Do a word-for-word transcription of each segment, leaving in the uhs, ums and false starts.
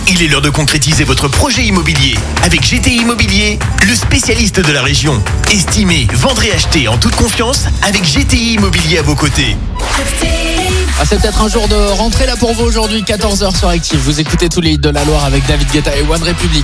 Il est l'heure de concrétiser votre projet immobilier. Avec G T I Immobilier, le spécialiste de la région. Estimez, vendre et acheter en toute confiance avec G T I Immobilier à vos côtés. Ah, c'est peut-être un jour de rentrée là pour vous aujourd'hui, quatorze heures sur Active. Vous écoutez tous les hits de la Loire avec David Guetta et One Republic.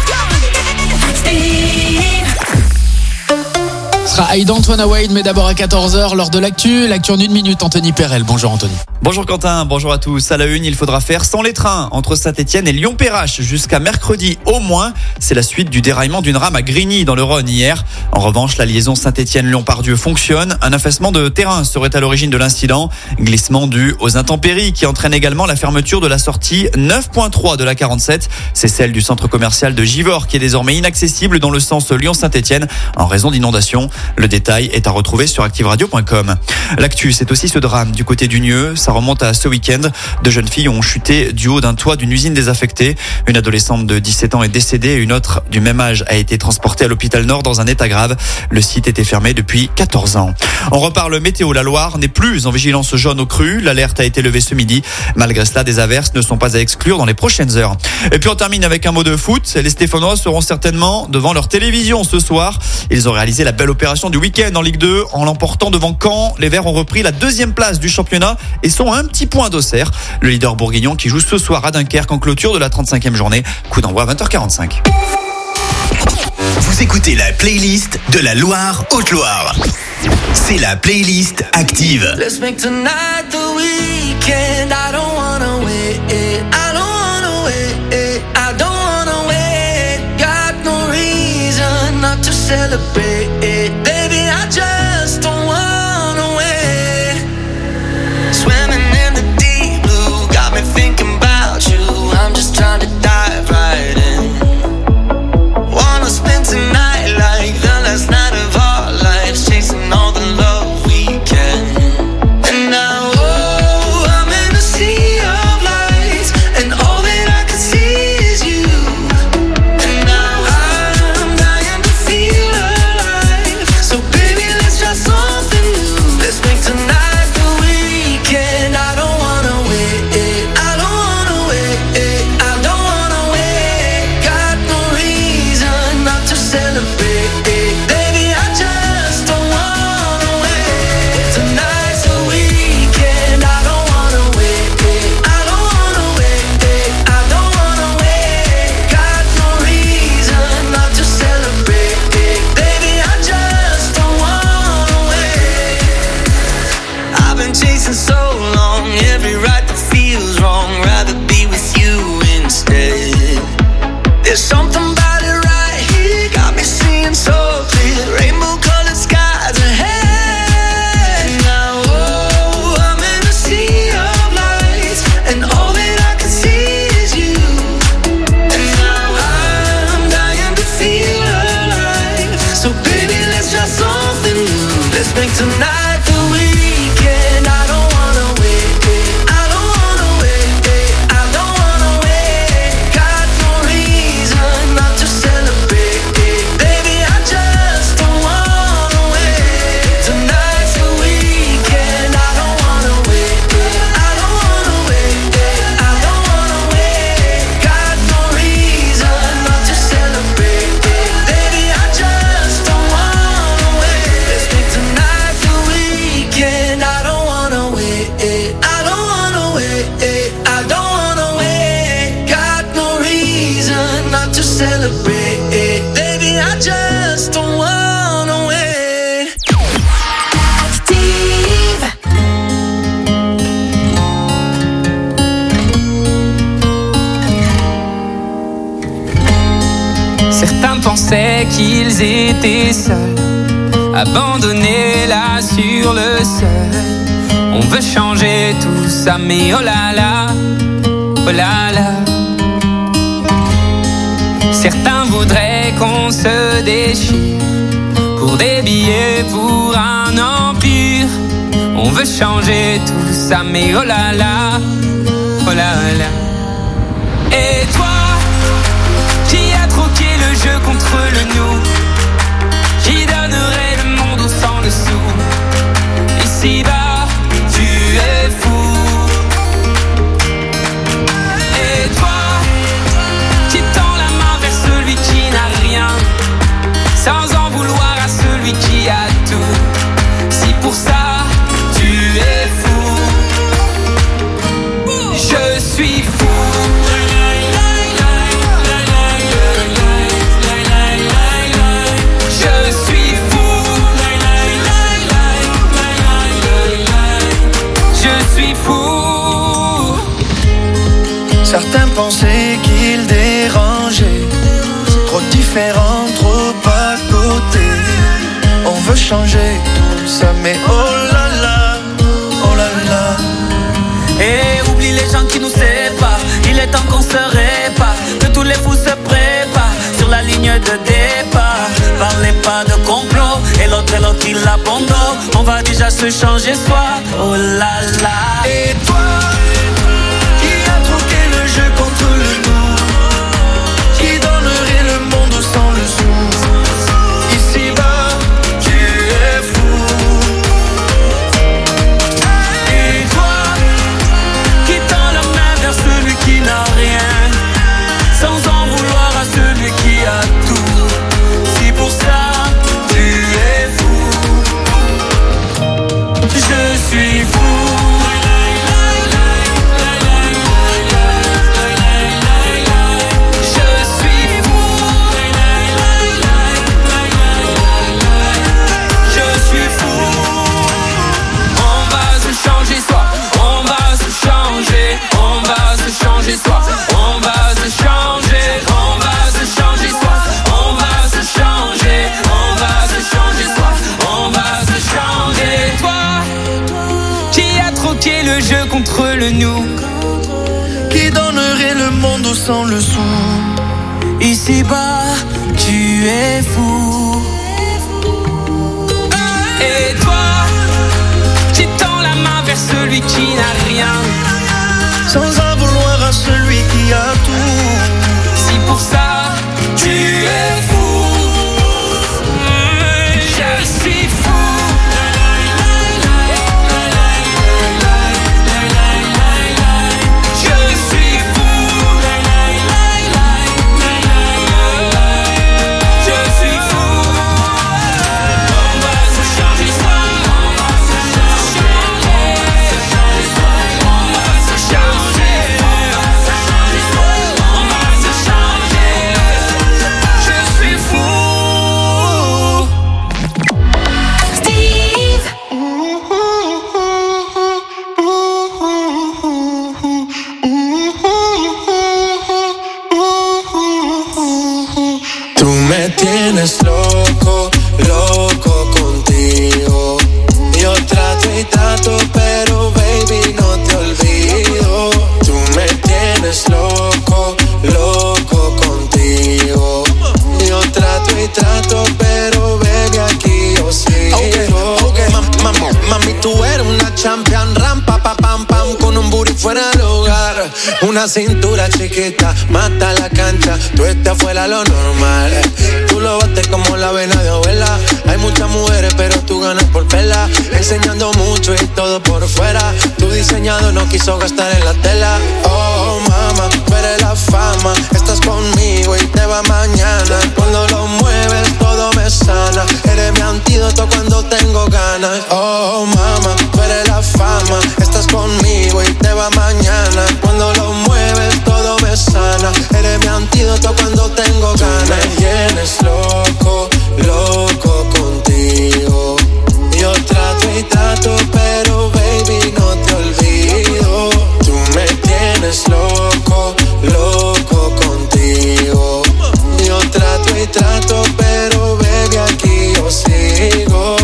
Ce sera I Don't Wanna Wait, mais d'abord à quatorze heures, lors de l'actu. L'actu en une minute, Anthony Perel. Bonjour Anthony. Bonjour Quentin, bonjour à tous. À la une, il faudra faire sans les trains entre Saint-Etienne et Lyon-Perrache jusqu'à mercredi au moins. C'est la suite du déraillement d'une rame à Grigny dans le Rhône hier. En revanche, la liaison Saint-Etienne-Lyon-Pardieu fonctionne. Un affaissement de terrain serait à l'origine de l'incident. Glissement dû aux intempéries qui entraîne également la fermeture de la sortie neuf point trois de la quarante-sept. C'est celle du centre commercial de Givors qui est désormais inaccessible dans le sens Lyon-Saint-Etienne en raison d'inondations. Le détail est à retrouver sur active radio point com. L'actu, c'est aussi ce drame du côté du Nieu. Ça remonte à ce week-end. Deux jeunes filles ont chuté du haut d'un toit d'une usine désaffectée. Une adolescente de dix-sept ans est décédée et une autre du même âge a été transportée à l'hôpital Nord dans un état grave. Le site était fermé depuis quatorze ans. On reparle météo. La Loire n'est plus en vigilance jaune au cru. L'alerte a été levée ce midi. Malgré cela, des averses ne sont pas à exclure dans les prochaines heures. Et puis on termine avec un mot de foot. Les Stéphanois seront certainement devant leur télévision ce soir. Ils ont réalisé la belle opération du week-end en Ligue deux en l'emportant devant Caen. Les Verts ont repris la deuxième place du championnat et sont à un petit point d'Auxerre. Le leader bourguignon qui joue ce soir à Dunkerque en clôture de la trente-cinquième journée. Coup d'envoi à vingt heures quarante-cinq. Vous écoutez la playlist de la Loire Haute-Loire. C'est la playlist Active. Let's make tonight the weekend. I don't wanna wait. I don't wanna wait. I don't wanna wait. Got no reason not to celebrate. Baby, I just don't wanna wait. Swimming in the deep blue, got me thinking about you. I'm just trying to dive right in. Wanna spend tonight like the last night of our lives, chasing all the love we can. And now, oh, I'm in a sea of lights, and all that I can see is you. And now I'm dying to feel alive. So baby, let's try something new. Let's make tonight the weekend. I don't wanna wait. I don't wanna wait. I don't wanna wait. Got no reason not to celebrate. Baby, I just don't wanna wait. Tonight's the weekend. I don't wanna wait. I don't wanna wait. I don't wanna wait. Got no reason not to celebrate. Baby, I just don't wanna wait. I've been chasing so long, every right that feels wrong. Rather be with you instead. There's something about it right here, got me seeing so clear. Rainbow colored skies ahead. Now, oh, I'm in a sea of lights, and all that I can see is you. And now I'm dying to feel alive. So baby, let's try something new. Let's make tonight the weekend. I don't wanna wait. I don't wanna wait. I don't wanna wait. Got no reason not to celebrate. Baby, I just don't wanna wait. Tonight's the weekend. I don't wanna wait. I don't wanna wait. I don't wanna wait. Got no reason not to celebrate. Baby, I just don't wanna wait. Let's make tonight the weekend. I don't wanna wait. I don't wanna wait. I don't wanna wait. Got no reason not to celebrate. Baby, I just don't wanna wait. Active. Certains pensaient qu'ils étaient seuls, abandonnés là sur le sol. On veut changer tout ça, mais oh là là, oh là là. Certains voudraient qu'on se déchire pour des billets, pour un empire. On veut changer tout ça, mais oh là là, oh là là. Et toi, qui a troqué le jeu contre le nous, qui donnerait le monde au sang dessous. Ici-bas, tu es fou. Et toi, Certains pensaient qu'il dérangeait. Trop différent, trop à côté. On veut changer tout ça, mais oh là là, oh là là. Et oublie les gens qui nous séparent. Il est temps qu'on se répare, que tous les fous se préparent sur la ligne de départ. Parlez pas de complot, et l'autre et l'autre il abandonne. On va déjà se changer soi, oh là là. Et toi, qui a troqué le jeu contre le nous, qui donnerait le monde sans le sou. Ici-bas, tu es fou. Et toi, qui tend la main vers celui qui n'a rien, sans en vouloir à celui qui a tout. Si pour ça, tu es fou. Je suis fou. Changer soi, on va se changer, on va se changer soi, on va se changer, on va se changer soi, on va se changer. Toi, qui a troqué le jeu contre le nous, qui donnerait le monde sans le sou. Ici-bas, tu es fou. Et toi, qui tend la main vers celui qui n'a rien, sans en vouloir à celui qui a tout. Si pour ça, tu es fou. Je suis fou. Je suis fou. Je suis fou. On va se changer soi. On va se changer. On va se changer. On va se changer. Je suis fou. Steve. Tú me tienes loco, loco contigo. Yo trato y trato, pero baby no te olvido. Tú me tienes loco, loco contigo. Yo trato y trato, pero baby aquí yo sigo. Okay, okay. Mam, mam, mami, tú eres una champion, rampa, pa, pam, pam, con un booty fuera del lugar. Una cintura chiquita, mata la cancha, tú estás fuera lo normal. Tú lo bates como la vena de abuela. Hay muchas mujeres, pero tú ganas por pela. Enseñando mucho y todo por fuera. Tu diseñado no quiso gastar en la tela. Oh, mama, tú eres la fama. Estás conmigo y te va mañana. Cuando lo mueves todo me sana. Eres mi antídoto cuando tengo ganas. Oh, mama, tú eres la fama. Estás conmigo y te va mañana. Cuando lo mueves todo me sana. Eres mi antídoto cuando tengo ganas. Tú me tienes loco, loco contigo. Yo trato y trato, pero baby no te olvido. Tú me tienes loco, loco contigo. Yo trato y trato, pero baby aquí yo sigo.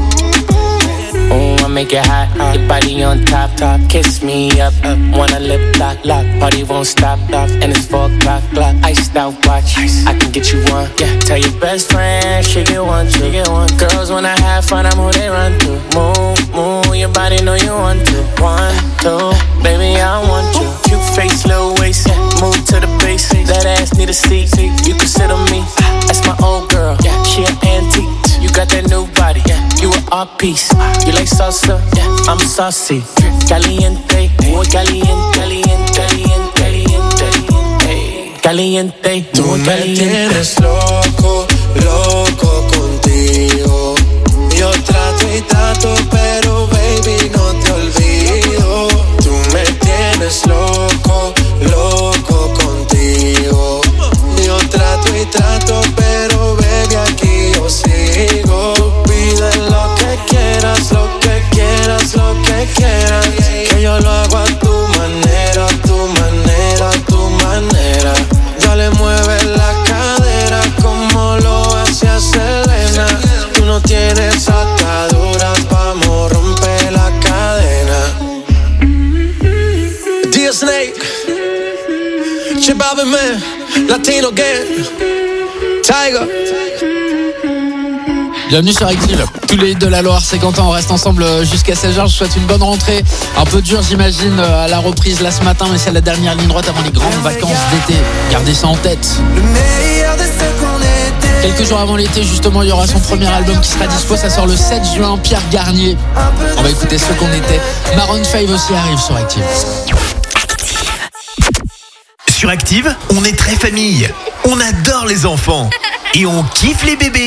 Oh, I make it hot, hot. Your body on top, top. Kiss me up, up. Wanna lip lock, lock. Party won't stop, stop. And it's four o'clock, clock. Iced out watch. Ice. I can get you one. Yeah. Tell your best friend she get one, she get one. Girls wanna have fun, I'm who they run to. Move, move. Your body know you want to. One, two, baby I want you. Cute face, little waist. Yeah. Move to the base. That ass need a seat. You can sit on me. That's my old girl. Yeah. She an antique. You got that new body. Yeah. You an art piece. You like salsa? Yeah. I'm saucy. Caliente, muy caliente, caliente, caliente, caliente, caliente. Tú me tienes loco, loco contigo. Yo trato y trato, pero baby no te olvido. Tú me tienes loco, loco contigo. Yo trato y trato, pero baby aquí yo sigo. Tú pides lo que quieras, lo que quieras, lo que quieras. Que yo lo hago a tu manera, a tu manera, a tu J Balvin, man, Latino gang, Tiger. Bienvenue sur Active, tous les hits de la Loire, c'est Quentin, on reste ensemble jusqu'à seize heures. Je souhaite une bonne rentrée, un peu dur j'imagine à la reprise là ce matin, mais c'est la dernière ligne droite avant les grandes vacances d'été. Gardez ça en tête. Quelques jours avant l'été, justement, il y aura son premier album qui sera dispo, ça sort le sept juin, Pierre Garnier. On va écouter ce qu'on était. Maroon cinq aussi arrive sur Active. Sur Active, on est très famille. On adore les enfants. Et on kiffe les bébés.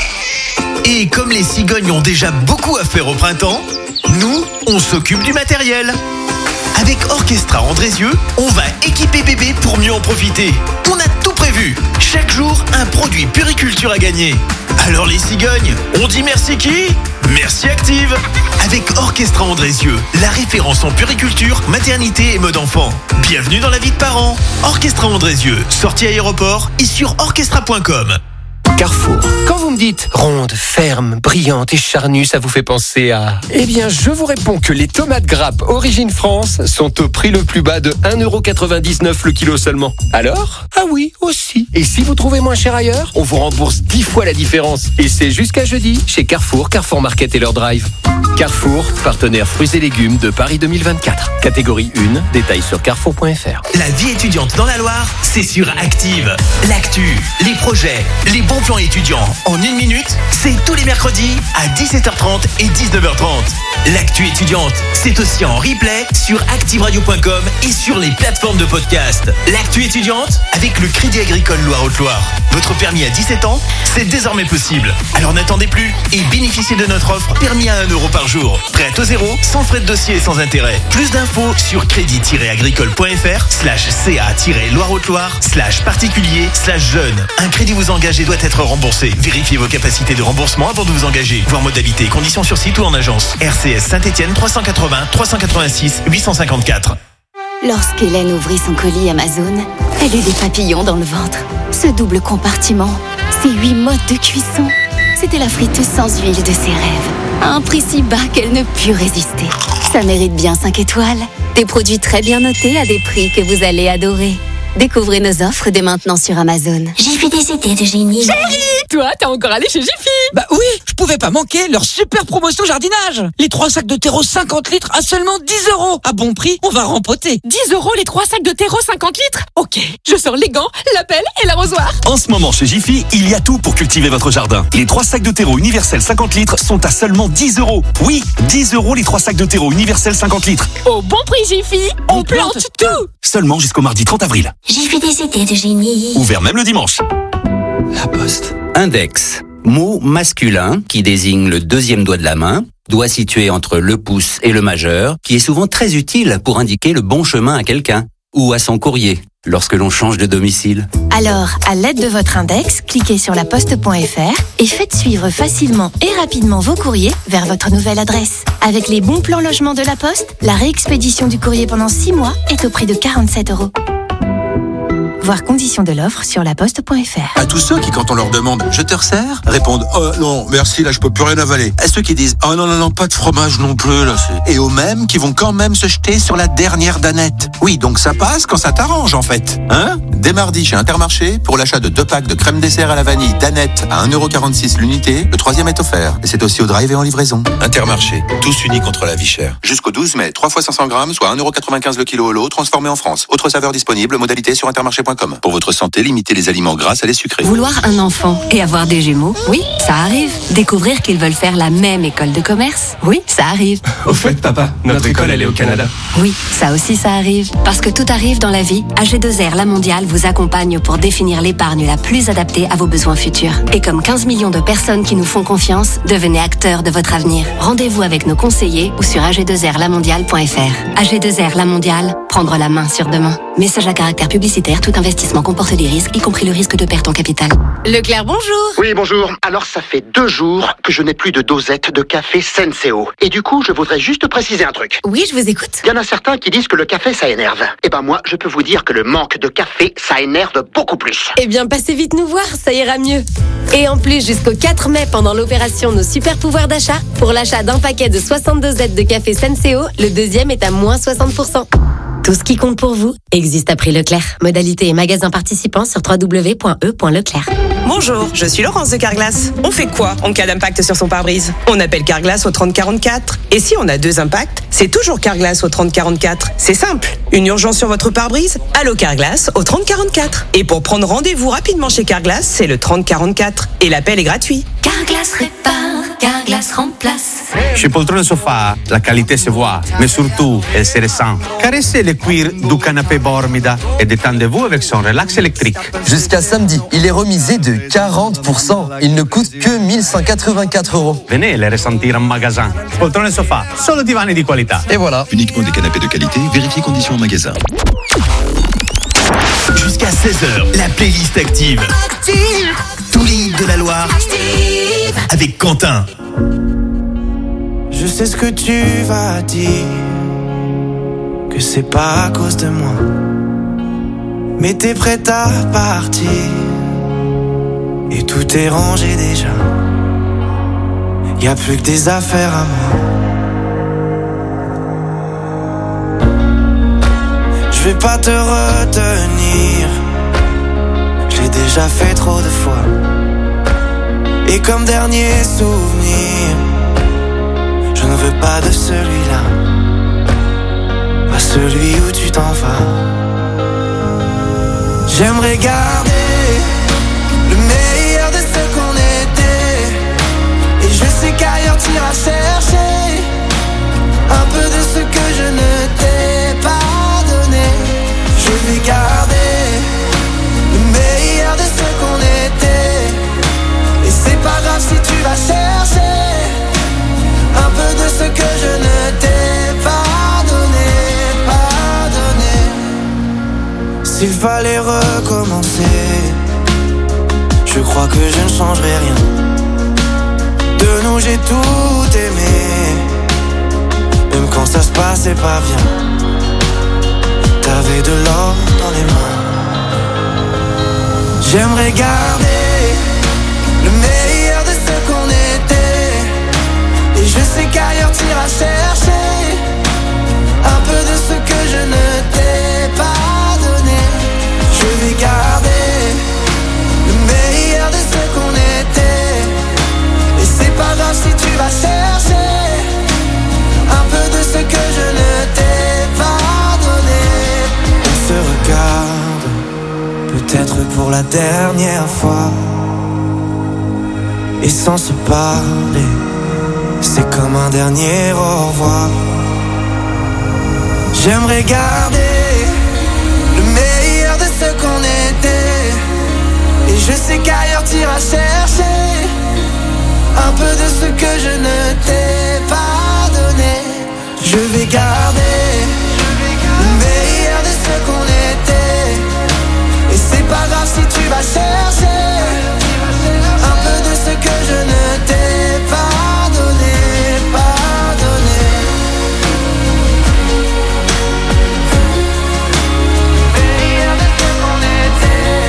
Et comme les cigognes ont déjà beaucoup à faire au printemps, nous, on s'occupe du matériel. Avec Orchestra Andrézieux, on va équiper bébé pour mieux en profiter. On a tout prévu. Chaque jour, un produit puriculture à gagner. Alors les cigognes, on dit merci qui ? Merci Active. Avec Orchestra Andrézieux, la référence en puriculture, maternité et mode enfant. Bienvenue dans la vie de parents. Orchestra Andrézieux, sortie aéroport et sur orchestra point com. Carrefour. Quand vous me dites ronde, ferme, brillante et charnue, ça vous fait penser à... Eh bien, je vous réponds que les tomates grappes Origine France sont au prix le plus bas de un euro quatre-vingt-dix-neuf le kilo seulement. Alors ? Ah oui, aussi. Et si vous trouvez moins cher ailleurs, on vous rembourse dix fois la différence. Et c'est jusqu'à jeudi chez Carrefour, Carrefour Market et leur drive. Carrefour, partenaire fruits et légumes de Paris deux mille vingt-quatre. Catégorie un, détails sur carrefour point f r. La vie étudiante dans la Loire, c'est sur Active. L'actu, les projets, les bons plans étudiants en une minute, c'est tous les mercredis à dix-sept heures trente et dix-neuf heures trente. L'actu étudiante, c'est aussi en replay sur active radio point com et sur les plateformes de podcast. L'actu étudiante avec le Crédit Agricole Loire-Haute-Loire. Votre permis à dix-sept ans, c'est désormais possible. Alors n'attendez plus et bénéficiez de notre offre permis à un euro par jour. Prêt à taux zéro, sans frais de dossier et sans intérêt. Plus d'infos sur crédit-agricole.fr slash ca-loire-haute-loire slash particulier slash jeune. Un crédit vous engage et doit être remboursé. Vérifiez vos capacités de remboursement avant de vous engager. Voir modalités et conditions sur site ou en agence. R C S Saint-Étienne trois cent quatre-vingts trois cent quatre-vingt-six huit cent cinquante-quatre. Lorsqu'Hélène ouvrit son colis Amazon, elle eut des papillons dans le ventre. Ce double compartiment, ces huit modes de cuisson, c'était la friteuse sans huile de ses rêves. À un prix si bas qu'elle ne put résister. Ça mérite bien cinq étoiles. Des produits très bien notés à des prix que vous allez adorer. Découvrez nos offres dès maintenant sur Amazon. J'ai fait des étés de génie. Chérie, toi, t'es encore allé chez Jiffy? Bah oui, je pouvais pas manquer leur super promotion jardinage. Les trois sacs de terreau cinquante litres à seulement dix euros. À bon prix, on va rempoter. dix euros les trois sacs de terreau cinquante litres? Ok, je sors les gants, la pelle et l'arrosoir. En ce moment, chez Jiffy, il y a tout pour cultiver votre jardin. Les trois sacs de terreau universel cinquante litres sont à seulement dix euros. Oui, dix euros les trois sacs de terreau universel cinquante litres. Au bon prix Jiffy, on, on plante, plante tout. Seulement jusqu'au mardi trente avril. J'ai fait des étés de génie. Ouvert même le dimanche. La Poste. Index. Mot masculin qui désigne le deuxième doigt de la main, doigt situé entre le pouce et le majeur, qui est souvent très utile pour indiquer le bon chemin à quelqu'un ou à son courrier lorsque l'on change de domicile. Alors, à l'aide de votre index, cliquez sur la poste point f r et faites suivre facilement et rapidement vos courriers vers votre nouvelle adresse. Avec les bons plans logement de la Poste, la réexpédition du courrier pendant six mois est au prix de quarante-sept euros. Voir conditions de l'offre sur la poste point f r. À tous ceux qui, quand on leur demande « Je te resserre ?» répondent « Oh non, merci, là je peux plus rien avaler ». À ceux qui disent « Oh non, non, non, pas de fromage non plus, là c'est... » Et aux mêmes qui vont quand même se jeter sur la dernière danette. Oui, donc ça passe quand ça t'arrange en fait. Hein ? Dès mardi chez Intermarché, pour l'achat de deux packs de crème dessert à la vanille danette à un euro quarante-six l'unité, le troisième est offert. Et c'est aussi au drive et en livraison. Intermarché, tous unis contre la vie chère. Jusqu'au douze mai, trois fois cinq cents grammes, soit un euro quatre-vingt-quinze le kilo au lot, transformé en France. Autre saveur disponible, modalité sur intermarché point com. Pour votre santé, limitez les aliments gras à les sucrés. Vouloir un enfant et avoir des jumeaux, oui, ça arrive. Découvrir qu'ils veulent faire la même école de commerce, oui, ça arrive. Au fait, papa, notre école, elle est au Canada. Oui, ça aussi, ça arrive. Parce que tout arrive dans la vie, A G deux R La Mondiale vous accompagne pour définir l'épargne la plus adaptée à vos besoins futurs. Et comme quinze millions de personnes qui nous font confiance, devenez acteurs de votre avenir. Rendez-vous avec nos conseillers ou sur a g deux r la mondiale point f r. A G deux R La Mondiale, prendre la main sur demain. Message à caractère publicitaire, tout investissement comporte des risques, y compris le risque de perte en capital. Leclerc, bonjour. Oui, bonjour. Alors, ça fait deux jours que je n'ai plus de dosette de café Senseo. Et du coup, je voudrais juste préciser un truc. Oui, je vous écoute. Il y en a certains qui disent que le café, ça énerve. Eh ben moi, je peux vous dire que le manque de café, ça énerve beaucoup plus. Eh bien, passez vite nous voir, ça ira mieux. Et en plus, jusqu'au quatre mai, pendant l'opération Nos Super Pouvoirs d'achat, pour l'achat d'un paquet de soixante-deux dosettes de café Senseo, le deuxième est à moins soixante pour cent. Tout ce qui compte pour vous existe à prix Leclerc. Modalité et magasins participants sur w w w point e point leclerc. Bonjour, je suis Laurence de Carglass. On fait quoi en cas d'impact sur son pare-brise? On appelle Carglass au trente quarante-quatre. Et si on a deux impacts, c'est toujours Carglass au trente quarante-quatre. C'est simple. Une urgence sur votre pare-brise? Allô Carglass au trente quarante-quatre. Et pour prendre rendez-vous rapidement chez Carglass, c'est le trente quarante-quatre. Et l'appel est gratuit. Carglass répare, Carglass remplace. Chez Poltrone Sofa, la qualité se voit, mais surtout, elle se ressent. Caressez le cuir du canapé Bormida et détendez-vous avec son relax électrique. Jusqu'à samedi, il est remisé de quarante pour cent. Il ne coûte que mille cent quatre-vingt-quatre euros. Venez le ressentir en magasin. Poltrone Sofa, solo divani di qualità. Et voilà. Uniquement des canapés de qualité, vérifiez conditions en magasin. Jusqu'à seize heures, la playlist active. Active. Tous les hits de la Loire. Active. Avec Quentin. Je sais ce que tu vas dire, que c'est pas à cause de moi, mais t'es prête à partir, et tout est rangé déjà. Y a plus que des affaires à moi. Je vais pas te retenir, j'ai déjà fait trop de fois. Et comme dernier souvenir, je ne veux pas de celui-là, pas celui où tu t'en vas. J'aimerais garder le meilleur de ce qu'on était, et je sais qu'ailleurs t'iras chercher un peu de ce que je ne t'ai pas donné. Je vais garder le meilleur de ce qu'on était, et c'est pas grave si tu vas chercher un peu de ce que je ne t'ai pas donné, pas donné. S'il fallait recommencer, je crois que je ne changerai rien. De nous j'ai tout aimé, même quand ça se passait pas bien. T'avais de l'or dans les mains. J'aimerais garder le meilleur de ce qu'on était, et je sais qu'ailleurs t'iras chercher un peu de ce que je ne t'ai pas donné. Je vais garder le meilleur de ce qu'on était, et c'est pas grave si tu vas chercher un peu de ce que je ne t'ai pas donné. On se regarde, peut-être pour la dernière fois, et sans se parler, c'est comme un dernier au revoir. J'aimerais garder le meilleur de ce qu'on était, et je sais qu'ailleurs t'iras chercher un peu de ce que je ne t'ai pas donné. Je vais garder le meilleur de ce qu'on était, et c'est pas grave si tu vas chercher un peu de ce que je ne t'ai pas donné, pas donné. Meilleur de ce qu'on était,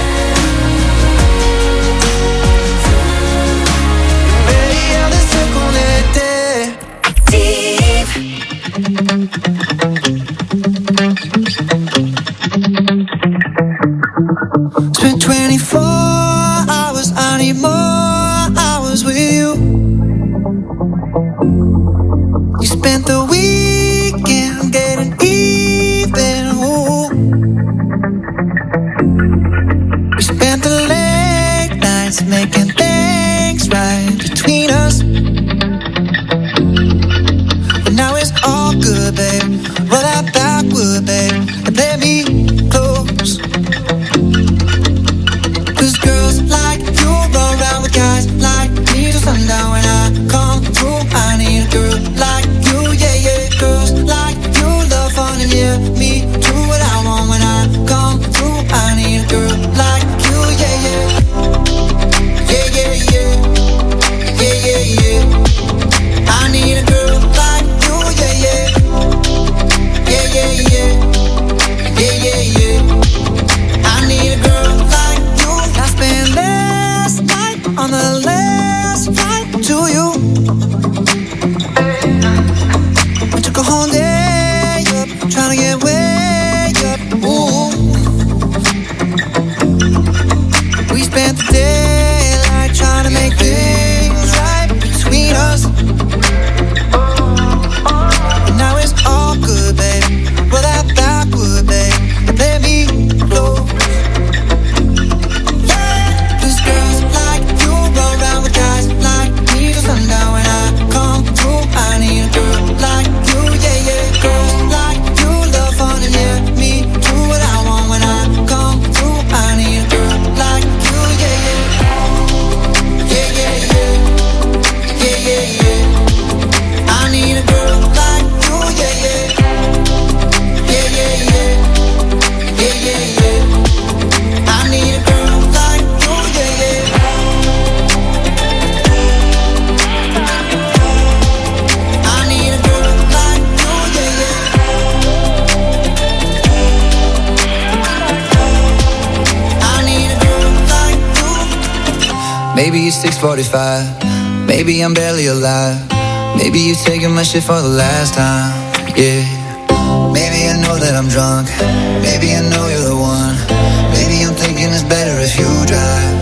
meilleur de ce qu'on était. Active. Maybe it's six forty-five. Maybe I'm barely alive. Maybe you're taking my shit for the last time. Yeah. Maybe I know that I'm drunk. Maybe I know you're the one. Maybe I'm thinking it's better if you drive.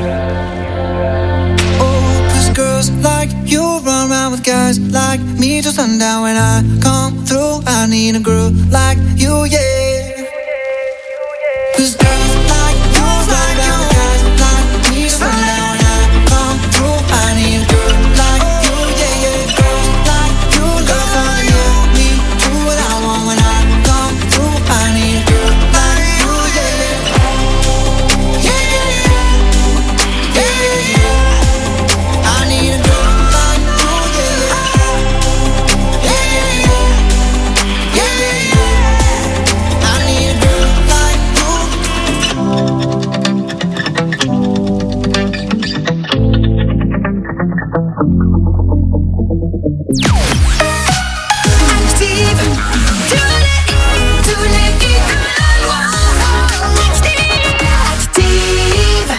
Oh, cause girls like you run around with guys like me till sundown. When I come through, I need a girl like you, yeah. Cause girls like you run around with guys like me till sundown. When I come through, I need a girl like you, yeah, yeah. Girls like you love how you me do what I want. When I come through, I need a girl like you, yeah, yeah. Yeah, yeah, yeah. Yeah, yeah, yeah. I need a girl like you, yeah, yeah. Yeah, yeah, yeah. Yeah, yeah, yeah. I need a girl like Active, tous les, tous les hits de la Loire. Active.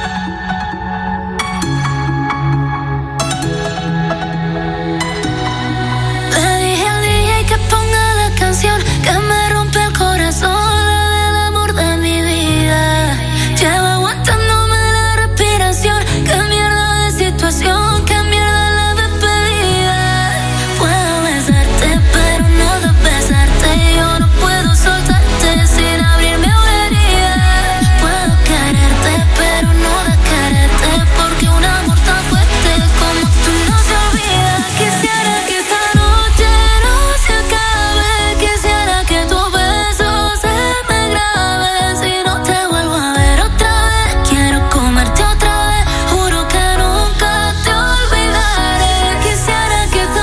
Le dije al D J que ponga la canción que me rompe el corazón, la del amor de mi vida. Lleva aguantándome la respiración. Qué mierda de situación, qué mierda la despedida. Puedo besarte, pero no de besarte. Yo no puedo soltarte sin abrirme una herida. Puedo quererte, pero no de quererte, porque un amor tan fuerte como tú no se olvida. Quisiera que esta noche no se acabe. Quisiera que tu beso se me grabe. Si no te vuelvo a ver otra vez, quiero comerte otra vez. Juro que nunca te olvidaré. Quisiera que esta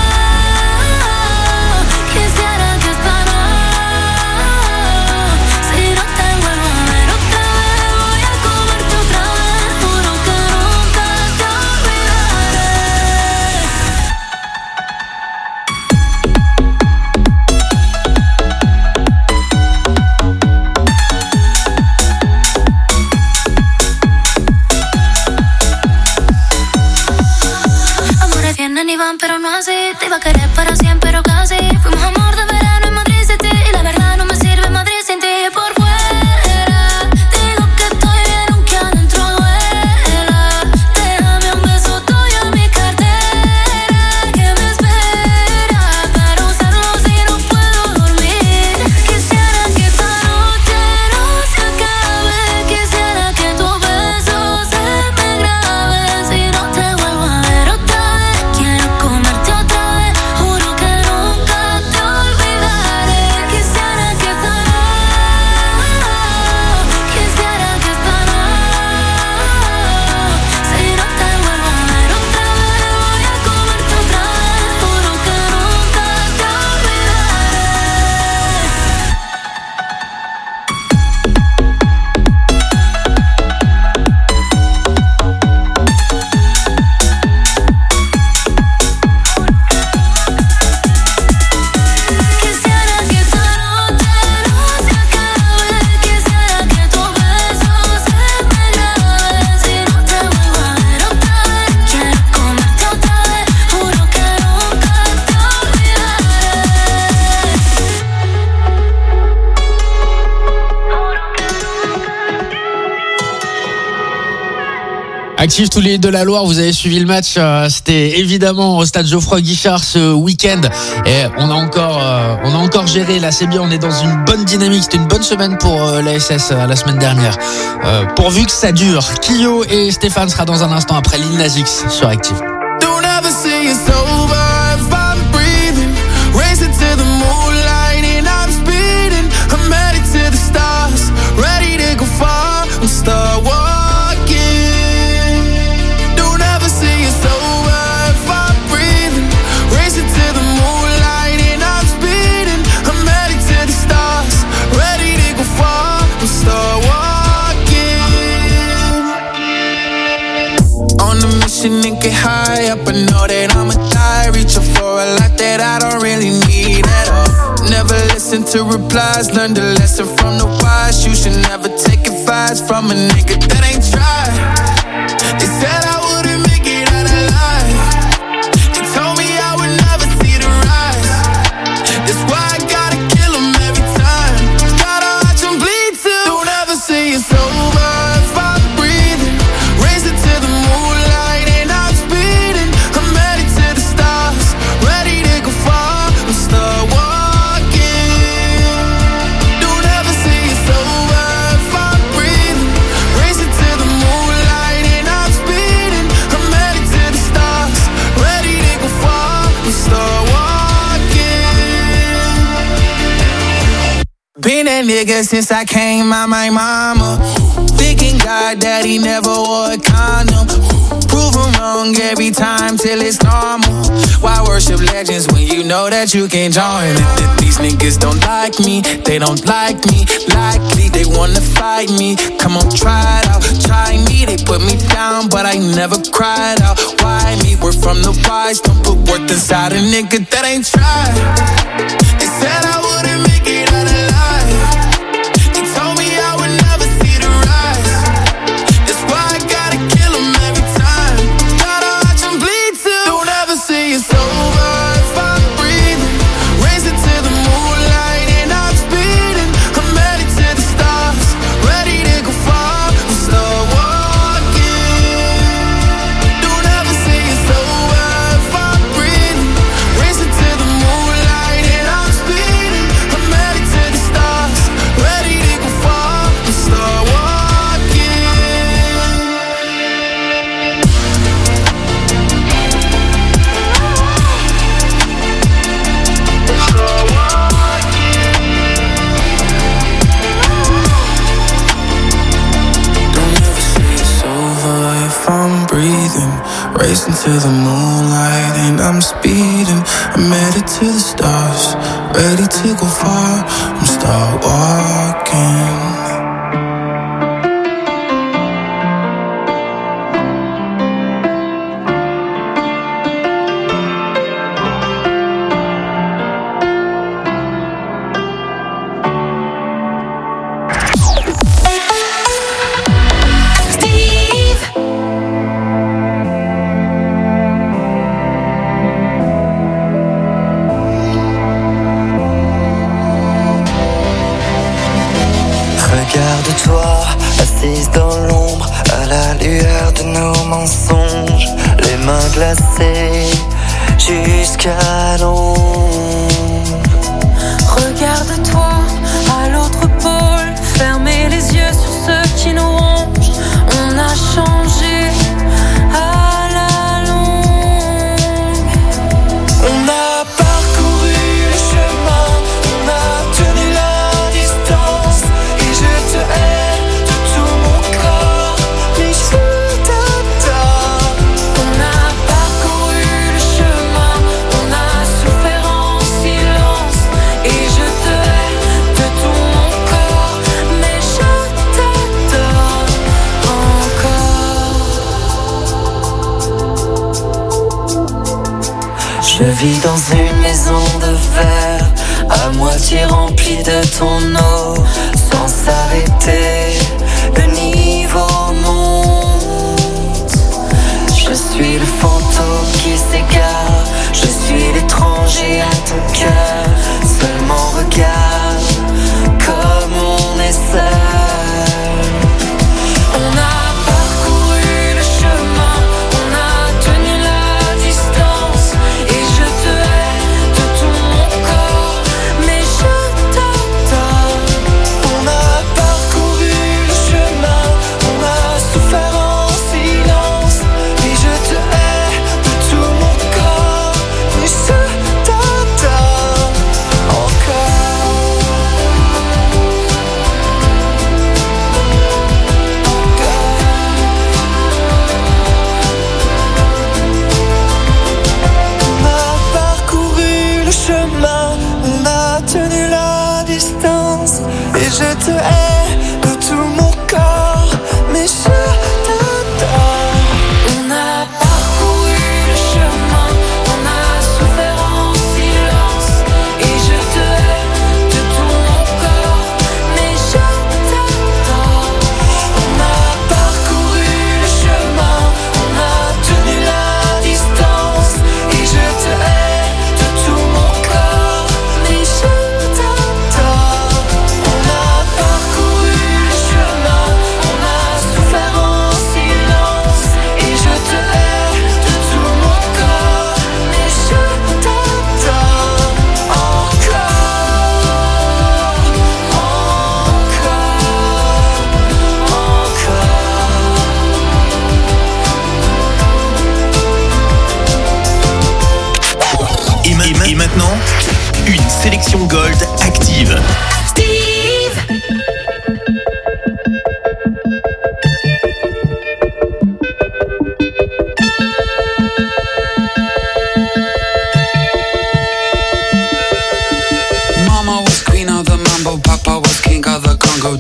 noche, quisiera que esta noche, si no te vuelvo a ver otra vez, voy a comerte otra vez. Juro que nunca te olvidaré. Amores vienen y van, pero no así. Te iba a querer para siempre, pero casi. Fuimos amor de verano en Madrid City. Y la verdad no me sirve Madrid sin ti. Por fuera digo que estoy bien aunque adentro duela. Déjame un beso tuyo en mi cartera que me espera para usarlo si no puedo dormir. Quisiera que esta noche no se acabe. Quisiera que tu beso se me grabe. Si no te vuelvo a ver otra vez, quiero comerte otra vez. Juro que nunca te olvidaré. Quisiera que esta noche, quisiera que esta noche, si no te vuelvo a ver otra vez, voy a comerte otra vez. Juro que nunca te Quisiera que esta noche no se acabe. Quisiera que tu beso se me grabe. Si no te vuelvo a ver otra vez, quiero comerte otra vez. Juro que nunca te Active tous les de la Loire, vous avez suivi le match, euh, c'était évidemment au stade Geoffroy Guichard ce week-end et on a encore euh, on a encore géré, là c'est bien, on est dans une bonne dynamique, c'était une bonne semaine pour euh, l'A S S euh, la semaine dernière, euh, pourvu que ça dure. Kyo et Stéphane sera dans un instant après Lil Nas X sur Active. Don't ever say it's over if I'm breathing. Racing to the moonlight and I'm speeding. I'm headed to the stars, ready to go far and start walking. Don't ever say it's over if I'm breathing. Racing to the moonlight and I'm speeding. I'm headed to the stars, ready to go far and start walking. On a mission and get high up, I know that I'ma die. Reaching for a lot that I don't really need at all. Never listen to replies, learn the lesson from the wise. You should never take advice from a nigga that ain't tried. It's been that nigga since I came out my mama. Thinking God that he never wore a condom. Prove him wrong every time till it's normal. Why worship legends when you know that you can't join it? These niggas don't like me, they don't like me. Likely they wanna fight me. Come on, try it out, try me. They put me down, but I never cried out. Why me? We're from the wise. Don't put worth inside a nigga that ain't tried. They said I wouldn't make it out alive. They told me I would never see the rise. That's why I gotta kill them every time. Gotta watch them bleed too. Don't ever say it's over if I'm breathing. Racing to the moonlight and I'm speeding. I'm headed to the stars, ready to go far. I'm slow walking. Don't ever say it's over if I'm breathing. Racing to the moonlight and I'm speeding. I'm headed to the stars, ready to go far. I'm slow walking. Don't ever say it's over if I'm breathing. Racing to the moonlight and I'm speeding. I'm headed to the stars, ready to go far. I'm start walking. Steve. Regarde-toi, assise dans l'ombre, à la lueur de nos mensonges, les mains glacées jusqu'à l'ombre. Regarde-toi à l'autre pôle, fermez les yeux sur ceux qui nous rongent. On a changé à la longue. On a parcouru le chemin, on a tenu la distance, et je te hais de tout mon corps, mais je t'adore. On a parcouru le chemin, on a souffert en silence, et je te hais de tout mon corps, mais je t'adore encore. Je vis dans une maison de verre, à moitié remplie de ton eau, sans s'arrêter, le niveau monte. Je suis le fantôme qui s'égare, je suis l'étranger à ton cœur. Seulement regarde comme on est seul. On a parcouru le chemin, on a tenu la distance, et je te hais de tout mon corps, mais je t'adore. On a parcouru le chemin, on a souffert en silence, et je te hais de tout mon corps, mais je t'adore encore. On a parcouru le chemin, on a tenu la distance, et je te hais de tout mon corps, mais je t'adore. On a parcouru le chemin, on a souffert en silence, et je te hais de tout mon corps, mais je t'adore. On a parcouru le chemin, on a tenu la distance, et je te hais de tout mon corps, mais je t'adore. On a parcouru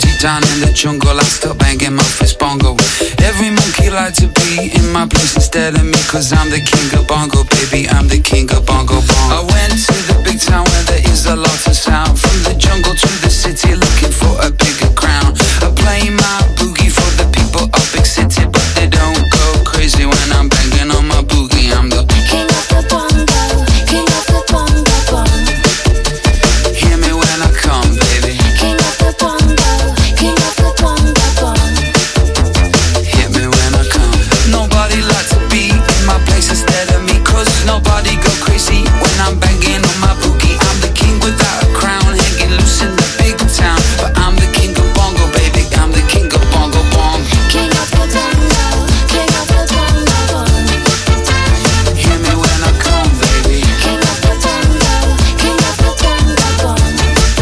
deep down in the jungle, I still banging my fist bongo. Every monkey like to be in my place instead of me, cause I'm the king of bongo, baby, I'm the king of bongo bongo. I went to the big town where there is a lot of sound, from the jungle to the city looking for a bigger crown. I play my boogie for the people of big city, but they don't go crazy when I'm banging on my boogie. I'm the king of the bongo, king of the bongo bongo. Hear me when I come, baby. King of the bongo, king of the bongo bongo. Hear me when I come. Nobody likes to be in my place instead of me, cause nobody go crazy when I'm banging on my boogie. I'm the king without a crown, hanging loose in the big town, but I'm the king of bongo, baby. I'm the king of bongo bongo. King of the bongo, king of the bongo bongo. Hear me when I come, baby. King of the bongo, king of the bongo bongo.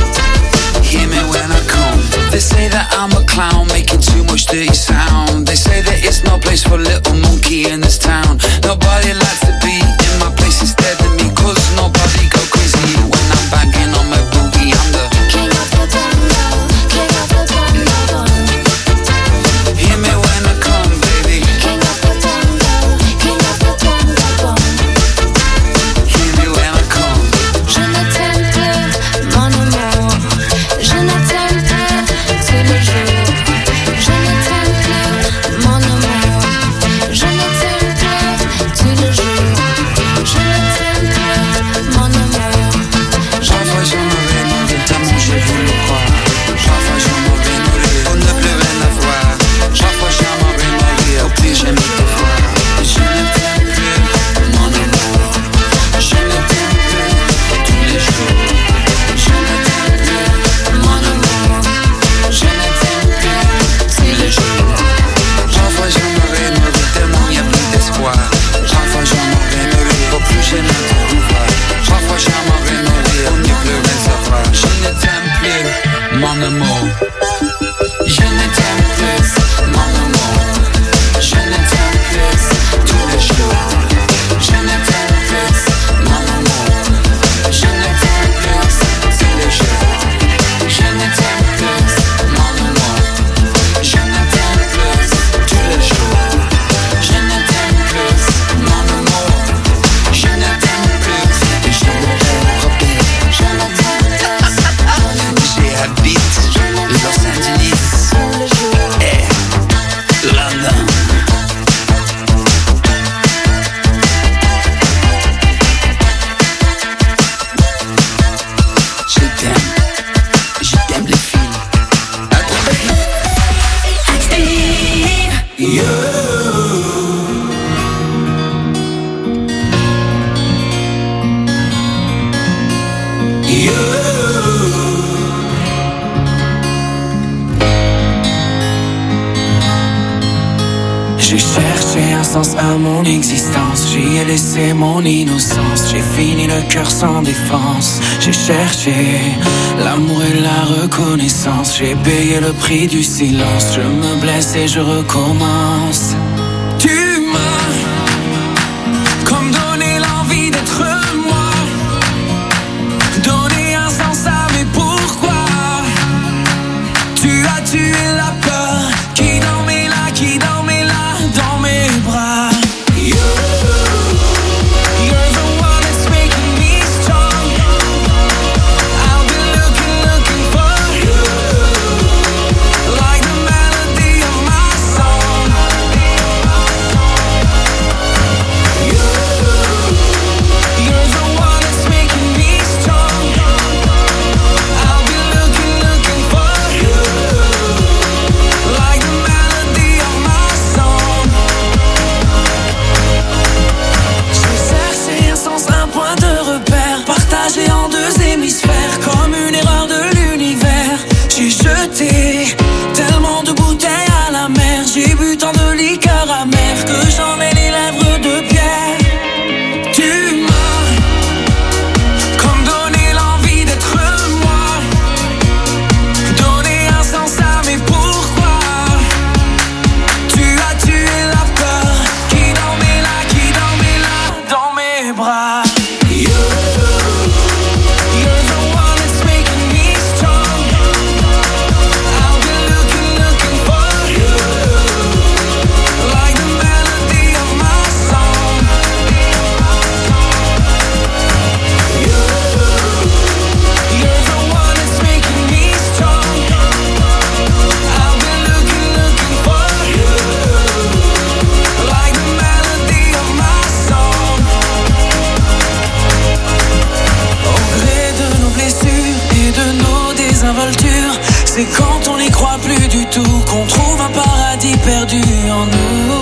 Hear me when I come. They say that I'm a clown making too much dirty sound. They say there is no place for little monkey in this town. Nobody likes to be in my place instead of me, cause nobody go crazy when I'm banging on my boogie. I'm the king of the bongo, king of the bongo bongo. Hear me when I come, baby. King of the bongo, king of the bongo bongo. Hear me when I come. Je ne t'aime plus, mon amour. Je ne t'aime plus tous les jours. Je ne t'aime plus, mon amour. Je ne t'aime plus tous les jours. Je ne t'aime plus, mon amour. Parfois j'aimerais mourir tellement j'ai voulu croire. Parfois j'aimerais mourir pour ne plus rien avoir. Parfois j'aimerais mourir pour plus jamais te voir. Je ne t'aime plus, mon amour. Je ne t'aime plus tous les jours. Je ne t'aime plus, mon amour. Je ne t'aime plus tous les jours. Parfois j'aimerais mourir tellement y a plus d'espoir. Parfois j'aimerais mourir pour plus jamais te revoir. Parfois j'aimerais mourir pour ne plus rien savoir. Je ne t'aime plus, mon amour. Je ne t'aime plus, mon amour. Je ne t'aime plus tous les jours. Je ne t'aime plus, mon amour. Je ne t'aime plus tous les jours. Je ne t'aime plus, mon amour. Je ne t'aime plus tous les jours. Je ne t'aime plus, mon amour. Je ne t'aime plus, je ne t'aime plus. Je ne t'aime plus. J'habite Los Angeles et London. Je t'aime, je t'aime les filles. You. You. J'ai cherché un sens à mon existence, j'y ai laissé mon innocence, j'ai fini le cœur sans défense. J'ai cherché l'amour et la reconnaissance, j'ai payé le prix du silence, je me blesse et je recommence. Tu m'as comme donné l'envie d'être moi, donné un sens à mes pourquoi. Tu as tué la peur qui dormait là, qui dormait là dans mes bras. You, you're the one that's making me strong. I'll be looking, looking for you, like the melody of my song. You, you're the one that's making me strong. I'll be looking, looking for you, like the melody of my song. J'ai cherché un sens, un point de repère, partagé en deux hémisphères, comme une erreur de l'univers. J'ai jeté tellement de bouteilles à la mer, j'ai bu tant de liqueurs amères que j'en ai les lèvres de pierre. Tu m'as comme donné l'envie d'être moi, donné un sens à mes pourquoi. Tu as tué la peur qui dormait là, qui dormait là dans mes bras. You, you're the one that's making me strong. I'll be crois plus du tout qu'on trouve un paradis perdu en nous.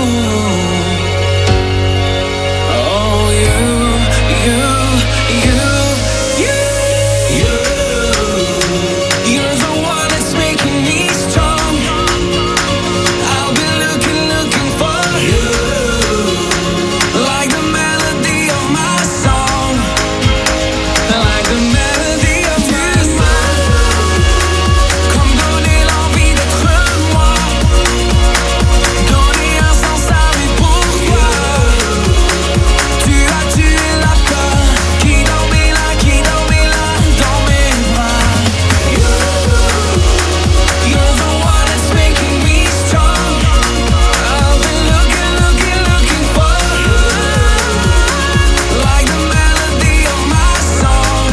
Oh you, you, you, you, you. You're the one that's making me strong. I'll be looking, looking for you. Like the melody of my song. Like the melody of my song. Comme donner l'envie d'être moi. Donner un sens à mes pourquoi. Tu as tué la peur qui dormait là, qui dormait là dans mes bras. You, you're the one that's making me strong. I've been looking, looking, looking for you. Like the melody of my song.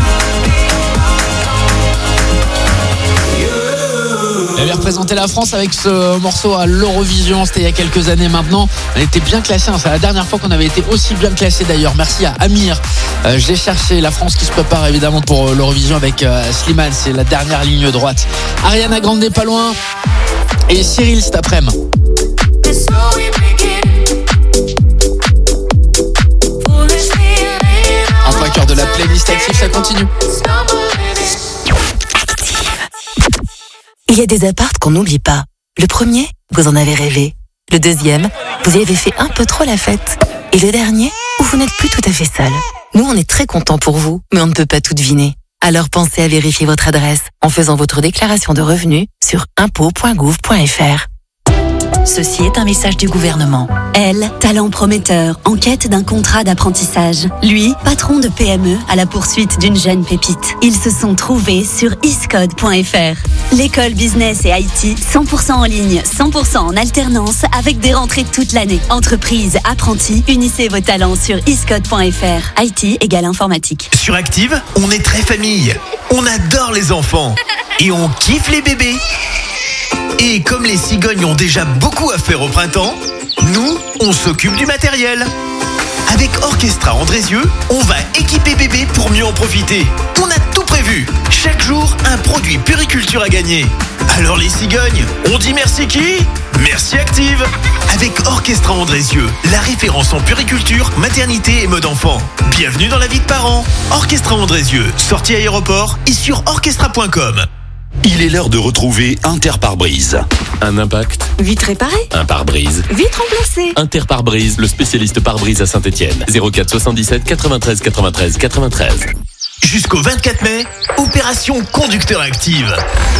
Elle avait représenté la France avec ce morceau à l'Eurovision, c'était il y a quelques années maintenant. Elle était bien classée, hein. C'est la dernière fois qu'on avait été aussi bien classé d'ailleurs. Merci à Amir. Euh, j'ai cherché la France qui se prépare évidemment pour euh, l'Eurovision avec euh, Slimane, c'est la dernière ligne droite. Ariana Grande pas loin et Cyril cet après-midi. En plein cœur de la playlist Active, ça continue. Il y a des apparts qu'on n'oublie pas. Le premier, vous en avez rêvé. Le deuxième, vous y avez fait un peu trop la fête. Et le dernier, où vous n'êtes plus tout à fait seul. Nous, on est très contents pour vous, mais on ne peut pas tout deviner. Alors pensez à vérifier votre adresse en faisant votre déclaration de revenus sur impôts point gouv point fr. Ceci est un message du gouvernement. Elle, talent prometteur, en quête d'un contrat d'apprentissage. Lui, patron de P M E à la poursuite d'une jeune pépite. Ils se sont trouvés sur iscode point fr. L'école business et I T, cent pour cent en ligne, cent pour cent en alternance, avec des rentrées toute l'année. Entreprise, apprentis, unissez vos talents sur iscode point fr. I T égale informatique. Sur Active, on est très famille. On adore les enfants. Et on kiffe les bébés. Et comme les cigognes ont déjà beaucoup à faire au printemps, nous, on s'occupe du matériel. Avec Orchestra Andrézieux, on va équiper bébé pour mieux en profiter. On a tout prévu. Chaque jour, un produit puriculture à gagner. Alors les cigognes, on dit merci qui ? Merci Active. Avec Orchestra Andrézieux, la référence en puriculture, maternité et mode enfant. Bienvenue dans la vie de parents. Orchestra Andrézieux, sortie aéroport et sur orchestra point com. Il est l'heure de retrouver Interpare-brise. Un impact, Vite réparé, un pare-brise. vite remplacé. Interpare-brise, le spécialiste pare-brise à Saint-Etienne. zéro quatre soixante-dix-sept quatre-vingt-treize quatre-vingt-treize quatre-vingt-treize. Jusqu'au vingt-quatre mai, opération Conducteur Active.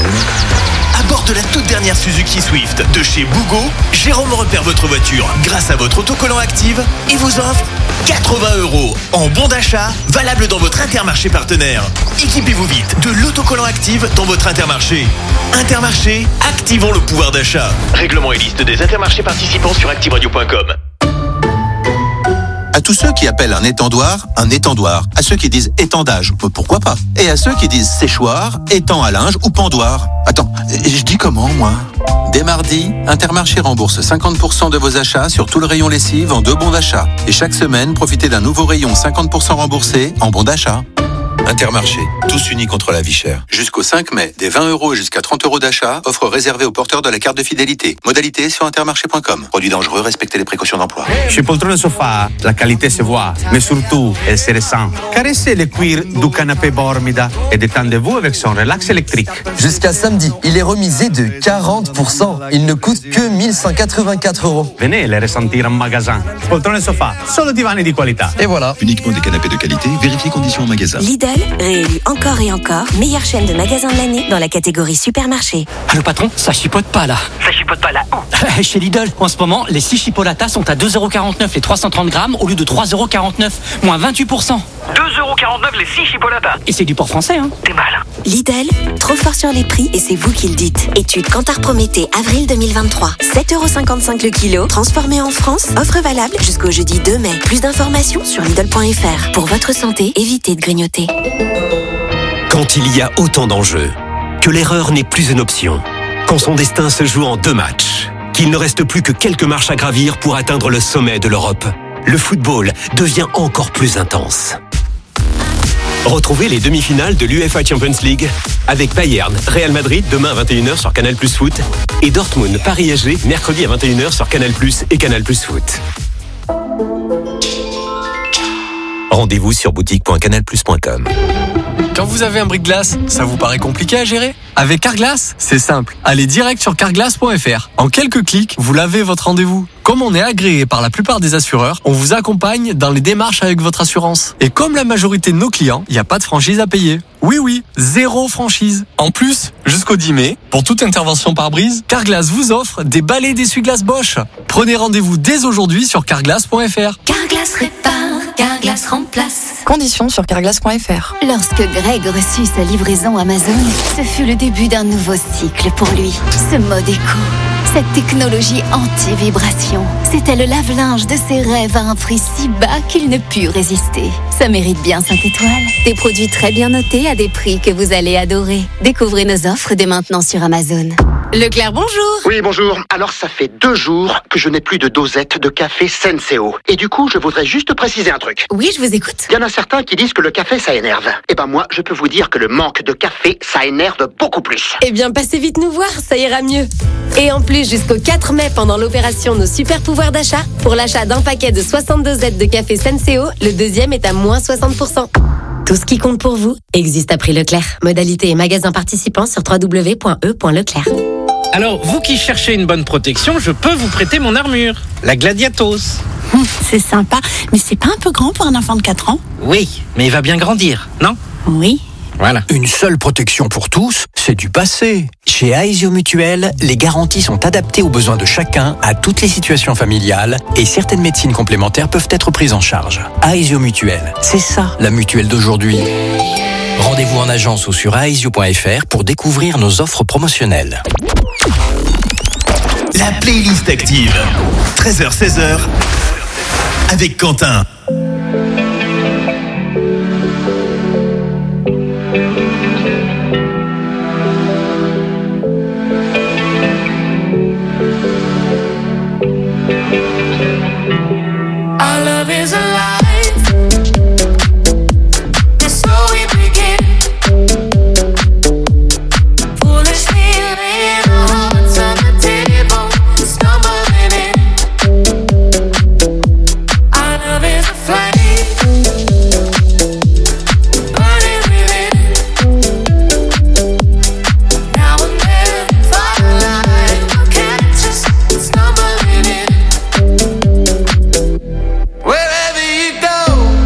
À bord de la toute dernière Suzuki Swift de chez Bougo, Jérôme repère votre voiture grâce à votre autocollant Active et vous offre quatre-vingts euros en bon d'achat valable dans votre Intermarché partenaire. Équipez-vous vite de l'autocollant Active dans votre Intermarché. Intermarché, activons le pouvoir d'achat. Règlement et liste des Intermarchés participants sur active radio point com. À tous ceux qui appellent un étendoir un étendoir, à ceux qui disent étendage, pourquoi pas, et à ceux qui disent séchoir, étang à linge ou pendoir. Attends, je dis comment moi ? Dès mardi, Intermarché rembourse cinquante pour cent de vos achats sur tout le rayon lessive en deux bons d'achat. Et chaque semaine, profitez d'un nouveau rayon cinquante pour cent remboursé en bons d'achat. Intermarché, tous unis contre la vie chère. Jusqu'au cinq mai, des vingt euros jusqu'à trente euros d'achat, offre réservée aux porteurs de la carte de fidélité. Modalité sur intermarché point com. Produit dangereux, respectez les précautions d'emploi. Chez Poltrone Sofa, la qualité se voit, mais surtout, elle se ressent. Caressez le cuir du canapé Bormida et détendez-vous avec son relax électrique. Jusqu'à samedi, il est remisé de quarante pour cent. Il ne coûte que mille cent quatre-vingt-quatre euros. Venez les ressentir en magasin. Poltrone Sofa, solo divani di qualità. Et voilà. Uniquement des canapés de qualité, vérifiez conditions en magasin. Lidl, réélu encore et encore, meilleure chaîne de magasins de l'année dans la catégorie supermarché. Allô patron, ça chipote pas là. Ça chipote pas là où ? Chez Lidl, en ce moment, les six chipolatas sont à deux euros quarante-neuf les trois cent trente grammes au lieu de trois euros quarante-neuf, moins vingt-huit pour cent. deux euros quarante-neuf les six chipolatas. Et c'est du port français, hein. T'es mal. Lidl, trop fort sur les prix et c'est vous qui le dites. Étude Kantar Prométhée, avril deux mille vingt-trois. sept euros cinquante-cinq le kilo, transformé en France, offre valable jusqu'au jeudi deux mai. Plus d'informations sur Lidl point fr. Pour votre santé, évitez de grignoter. Quand il y a autant d'enjeux, que l'erreur n'est plus une option, quand son destin se joue en deux matchs, qu'il ne reste plus que quelques marches à gravir pour atteindre le sommet de l'Europe, le football devient encore plus intense. Retrouvez les demi-finales de l'UEFA Champions League avec Bayern, Real Madrid demain à vingt et une heures sur Canal Plus Foot et Dortmund, Paris S G mercredi à vingt et une heures sur Canal Plus et Canal Plus Foot. Rendez-vous sur boutique point canal plus point com. Quand vous avez un brise-glace, ça vous paraît compliqué à gérer ? Avec Carglass, c'est simple. Allez direct sur carglass point f r. En quelques clics, vous l'avez votre rendez-vous. Comme on est agréé par la plupart des assureurs, on vous accompagne dans les démarches avec votre assurance. Et comme la majorité de nos clients, il n'y a pas de franchise à payer. Oui, oui, zéro franchise. En plus, jusqu'au dix mai, pour toute intervention par brise, Carglass vous offre des balais d'essuie-glace Bosch. Prenez rendez-vous dès aujourd'hui sur carglass point f r. Carglass répare, Carglass remplace. Conditions sur carglass point f r. Lorsque Greg reçut sa livraison Amazon, ce fut le début d'un nouveau cycle pour lui. Ce mode éco, cette technologie anti-vibration, c'était le lave-linge de ses rêves à un prix si bas qu'il ne put résister. Ça mérite bien cinq étoiles. Des produits très bien notés à des prix que vous allez adorer. Découvrez nos offres dès maintenant sur Amazon. Leclerc, bonjour. Oui, bonjour. Alors, ça fait deux jours que je n'ai plus de dosette de café Senseo. Et du coup, je voudrais juste préciser un truc. Oui, je vous écoute. Il y en a certains qui disent que le café, ça énerve. Eh ben moi, je peux vous dire que le manque de café, ça énerve beaucoup plus. Eh bien, passez vite nous voir, ça ira mieux. Et en plus, jusqu'au quatre mai, pendant l'opération Nos Super Pouvoirs d'achat, pour l'achat d'un paquet de soixante-deux Z de café Senseo, le deuxième est à moins soixante pour cent. Tout ce qui compte pour vous existe à prix Leclerc. Modalité et magasin participants sur w w w point e point leclerc. Alors, vous qui cherchez une bonne protection, je peux vous prêter mon armure, la Gladiatos. Hum, c'est sympa, mais c'est pas un peu grand pour un enfant de quatre ans ? Oui, mais il va bien grandir, non ? Oui. Voilà. Une seule protection pour tous, c'est du passé. Chez Aesio Mutuel, les garanties sont adaptées aux besoins de chacun, à toutes les situations familiales, et certaines médecines complémentaires peuvent être prises en charge. Aesio Mutuel, c'est ça la mutuelle d'aujourd'hui. Rendez-vous en agence ou sur aesio point f r pour découvrir nos offres promotionnelles. La playlist active. treize heures seize heures avec Quentin. Our love is alive. And so we begin. Foolishly laying our hearts on the table, stumbling in. Our love is a flame, burning within. Now and then, firelight will catch us stumbling in. Wherever you go,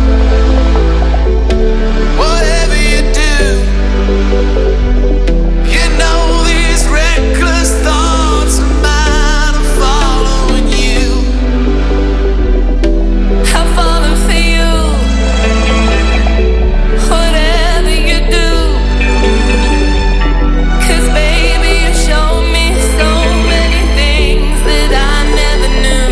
whatever you do, you know these reckless thoughts of mine are following you. I'm falling for you. Whatever you do, 'cause baby you show me so many things that I never knew.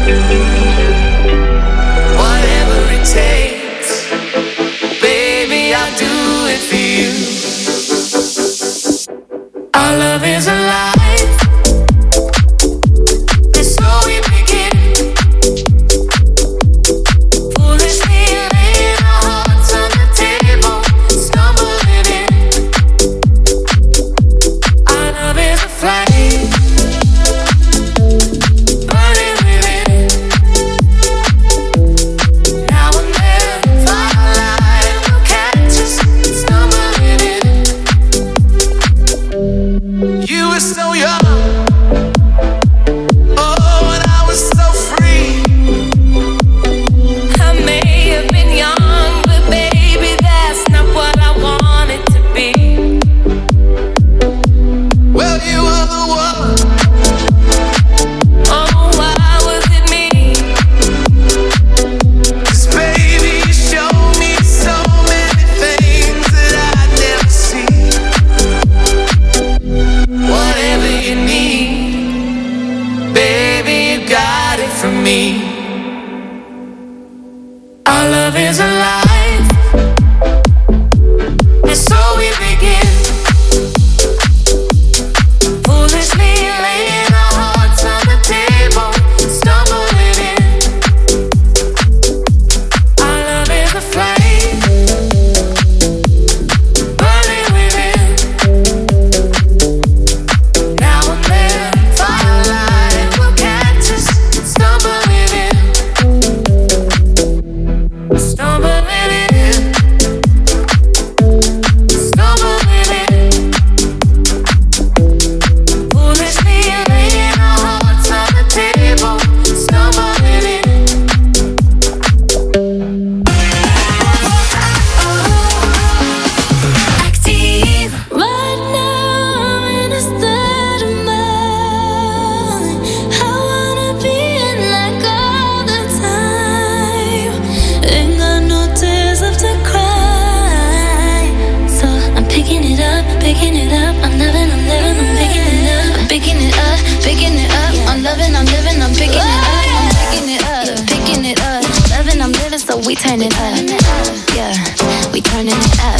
Whatever it takes, baby, I'll do it for you. Our love is alive, and so we begin. Foolishly laying our hearts on the table, stumbling in. Our love is a flame, burning within. Now and then, firelight will catch us stumbling in. You were so young, oh, and I was so free. I may have been young, but baby, that's not what I wanted to be. Well, you were the one. Oh, why was it me? 'Cause baby, you showed me so many things that I'd never see. Whatever you need, baby, you got it from me. Our love is alive, and so we begin. Foolishly laying our hearts on the table, stumbling in. Our love is a flame, picking it up. I'm loving, I'm living, I'm picking it up. I'm picking it up, yeah, picking it up. Loving, I'm living, so we turn it up. Yeah, we turning it up.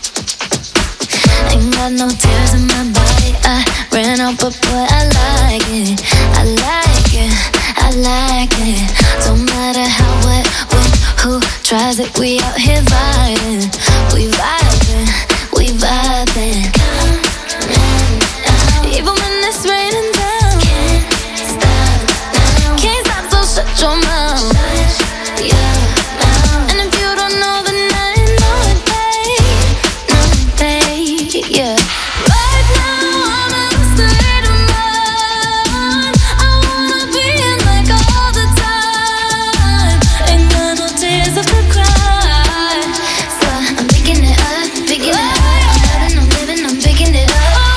Ain't got no tears in my body. I ran out, but boy, I like it. I like it, I like it. Don't matter how, what, when, who tries it. We out here vibing, we vibing, we vibing. Even when it's raining down, can't stop now. Can't stop, so shut your mouth. Yeah, now. And if you don't know, then I ain't know it, babe. Know it, babe. Yeah. Right now I'm in a state of mind. I wanna be in like all the time. Ain't got no tears left to cry. So I'm picking it up, picking it up. I'm loving, I'm living, I'm picking it up.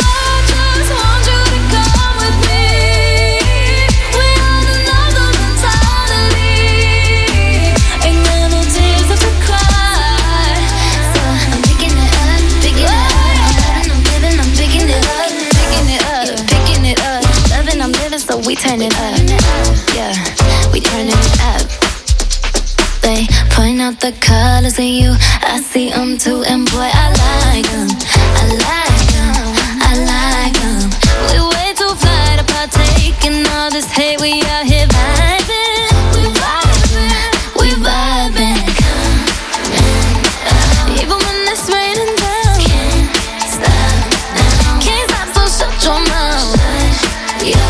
So we turn it up, yeah, we turning it up. They point out the colors in you, I see them too, and boy, I like them, I like them, I like them. We way too fly to partake in all this hate, we out here vibing, we vibing, we vibing. Even when it's raining down, can't stop now. Can't stop, so shut your mouth, yeah.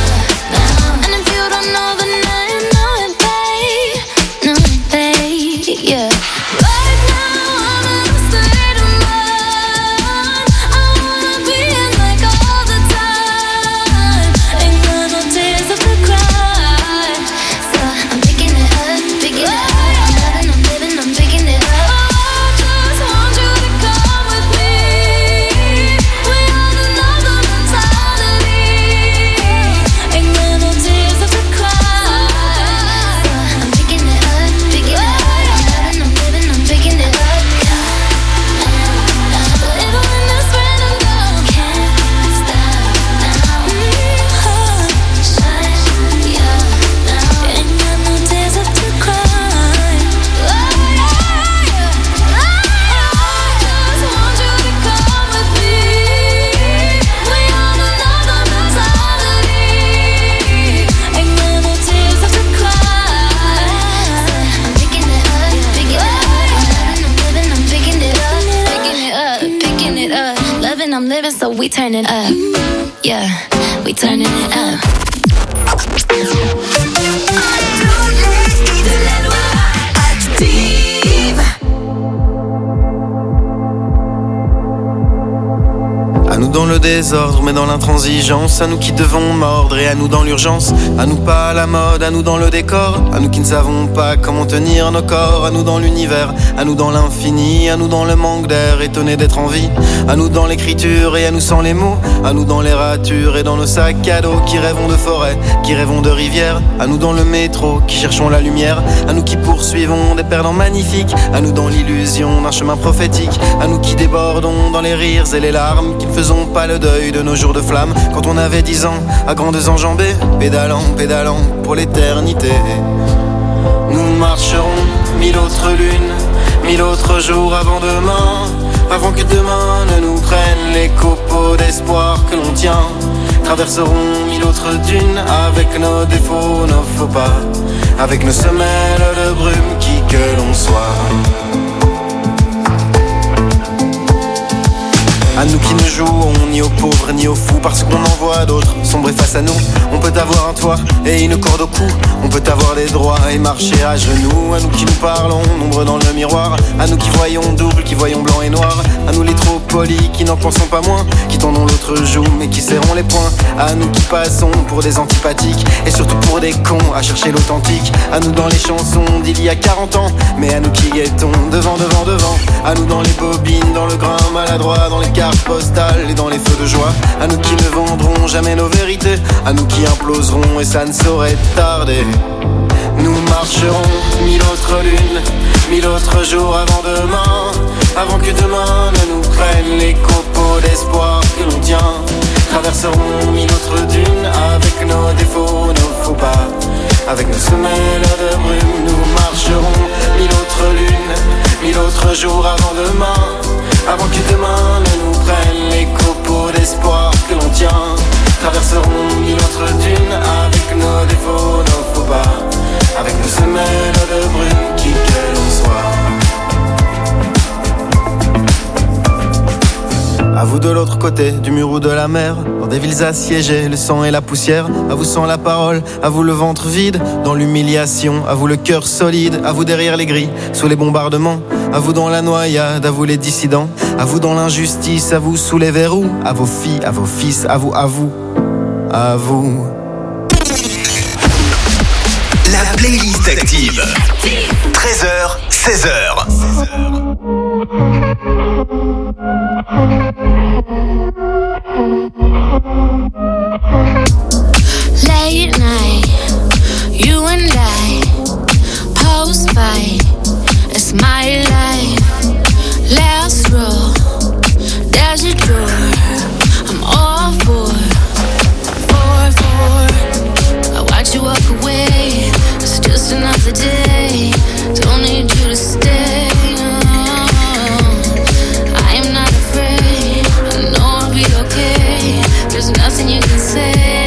I'm living, so we turn it up. Yeah, we turning it up. À nous dans le désordre, mais dans l'intransigeance. À nous qui devons mordre et à nous dans l'urgence. À nous pas à la mode, à nous dans le décor. À nous qui ne savons pas comment tenir nos corps. À nous dans l'univers, à nous dans l'infini. À nous dans le manque d'air, étonnés d'être en vie. À nous dans l'écriture et à nous sans les mots. À nous dans les ratures et dans nos sacs à dos. Qui rêvons de forêt, qui rêvons de rivières. À nous dans le métro, qui cherchons la lumière. À nous qui poursuivons des perdants magnifiques. À nous dans l'illusion d'un chemin prophétique. À nous qui débordons dans les rires et les larmes. Qui ne faisons pas le deuil de nos jours de flamme. Quand on avait dix ans, à grandes enjambées, pédalant, pédalant pour l'éternité. Nous marcherons mille autres lunes, mille autres jours avant demain. Avant que demain ne nous prenne les copeaux d'espoir que l'on tient. Traverserons mille autres dunes avec nos défauts, nos faux pas. Avec nos semelles de brume, qui que l'on soit. À nous qui ne jouons ni aux pauvres ni aux fous, parce qu'on en voit d'autres sombrer face à nous. On peut avoir un toit et une corde au cou. On peut avoir des droits et marcher à genoux. À nous qui nous parlons, nombre dans le miroir. À nous qui voyons double, qui voyons blanc et noir. À nous les trop polis, qui n'en pensons pas moins. Qui tendons l'autre joue, mais qui serrons les poings. À nous qui passons pour des antipathiques. Et surtout pour des cons, à chercher l'authentique. À nous dans les chansons d'il y a quarante ans. Mais à nous qui guettons, devant, devant, devant. À nous dans les bobines, dans le grain maladroit. Dans les cartes postales et dans les feux de joie. À nous qui ne vendrons jamais nos vérités. À nous qui imploserons et ça ne saurait tarder. Nous marcherons mille autres lunes, mille autres jours avant demain. Avant que demain ne nous prenne les copeaux d'espoir que l'on tient. Traverserons mille autres dunes avec nos ni notre dune, avec nos défauts, nos faux pas, avec nos semelles de brume, qui que l'on soit. À vous de l'autre côté du mur ou de la mer, dans des villes assiégées, le sang et la poussière. À vous sans la parole, à vous le ventre vide, dans l'humiliation. À vous le cœur solide, à vous derrière les grilles, sous les bombardements. À vous dans la noyade, à vous les dissidents. À vous dans l'injustice, à vous sous les verrous. À vos filles, à vos fils, à vous, à vous, à vous. La playlist active. treize heures, seize heures. Late night, you and I, post fight, it's my life. Last row, there's a door, I'm all for, for, for. I watch you walk away, it's just another day, don't need you to stay. I am not afraid, I know I'll be okay, there's nothing you can say.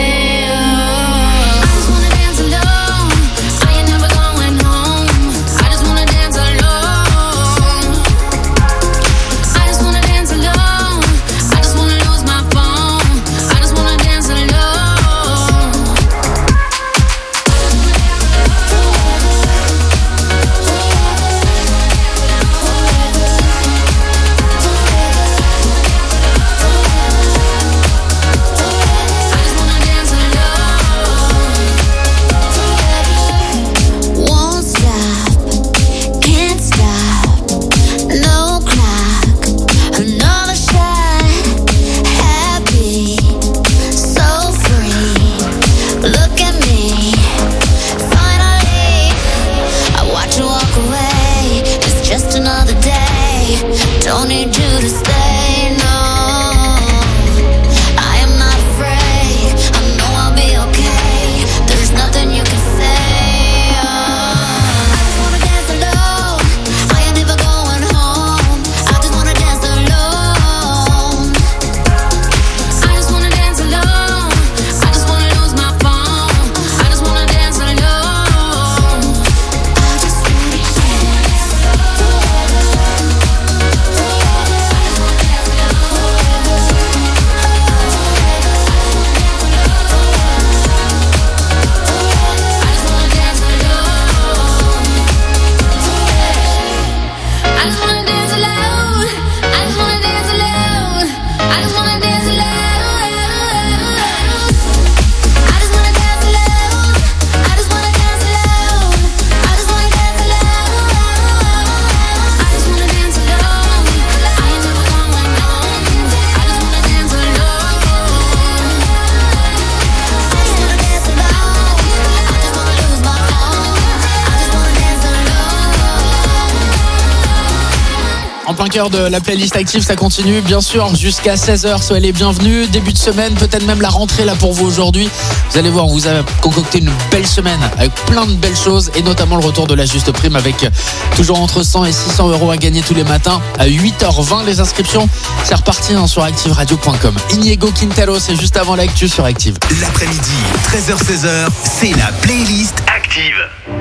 plein cœur de la playlist active, ça continue bien sûr jusqu'à seize heures. Soyez les bienvenus, début de semaine, peut-être même la rentrée là pour vous aujourd'hui. Vous allez voir, on vous a concocté une belle semaine avec plein de belles choses et notamment le retour de la juste prime avec toujours entre cent et six cents euros à gagner tous les matins à huit heures vingt. Les inscriptions, c'est reparti hein, sur active radio point com. Inigo Quintero, c'est juste avant l'actu sur Active. L'après-midi, treize heures seize heures, c'est la playlist active.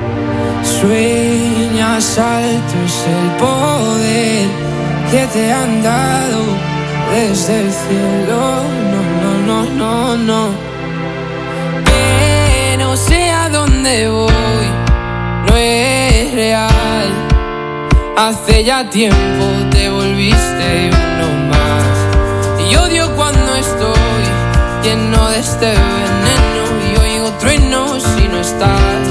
Sueñas alto es el poder que te han dado desde el cielo. No, no, no, no, no. Que no sé a dónde voy, no es real. Hace ya tiempo te volviste uno más. Y odio cuando estoy lleno de este veneno y oigo truenos si no estás.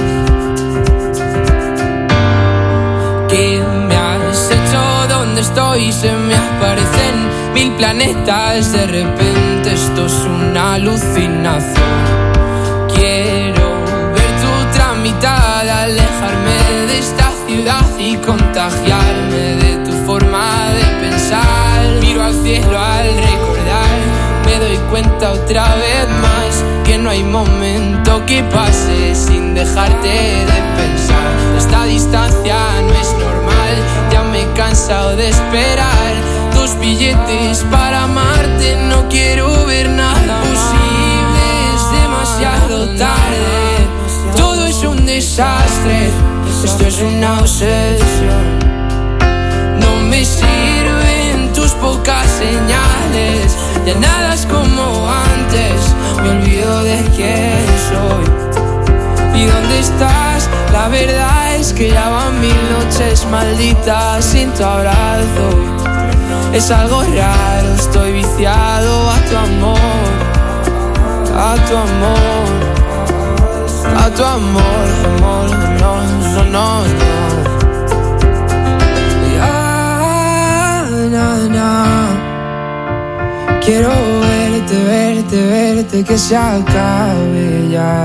¿Qué me has hecho? ¿Dónde estoy? Se me aparecen mil planetas. De repente esto es una alucinación. Quiero ver tu tramitada, alejarme de esta ciudad y contagiarme de tu forma de pensar. Miro al cielo al recordar, me doy cuenta otra vez más que no hay momento que pase sin dejarte de pensar. Esta distancia no es normal, ya me he cansado de esperar. Dos billetes para amarte, no quiero ver nada posible, es demasiado desastre. Esto es una obsesión. No me sirven tus pocas señales. Ya nada es como antes. Me olvido de quién soy. ¿Y dónde estás? La verdad es que ya van mil noches malditas sin tu abrazo. Es algo raro, estoy viciado a tu amor, a tu amor, a tu amor, amor, no, no, no, no. Ya, na, na. Quiero verte, verte, verte, que se acabe ya.